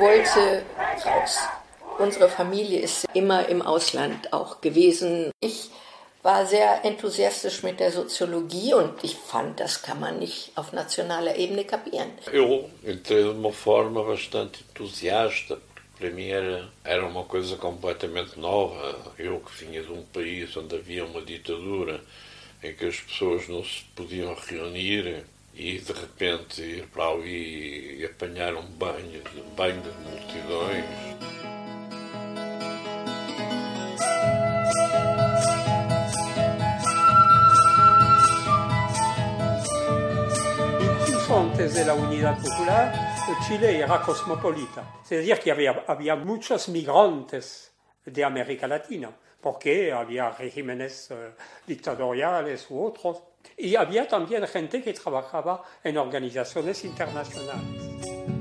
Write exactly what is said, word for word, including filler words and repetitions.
wollte raus. Unsere Familie ist immer im Ausland auch gewesen. Ich war sehr enthusiastisch mit der Soziologie und ich fand, das kann man nicht auf nationaler Ebene kapieren. Eu entrei de uma forma bastante entusiasta, porque para mim era, era uma coisa completamente nova. Eu que vinha de um país onde havia uma ditadura, em que as pessoas não se podiam reunir e de repente ir para ali e apanhar um banho, um banho de multidões. Antes de la Unidad Popular, Chile era cosmopolita, es decir, que había, había muchos migrantes de América Latina, porque había regímenes eh, dictatoriales u otros, y había también gente que trabajaba en organizaciones internacionales.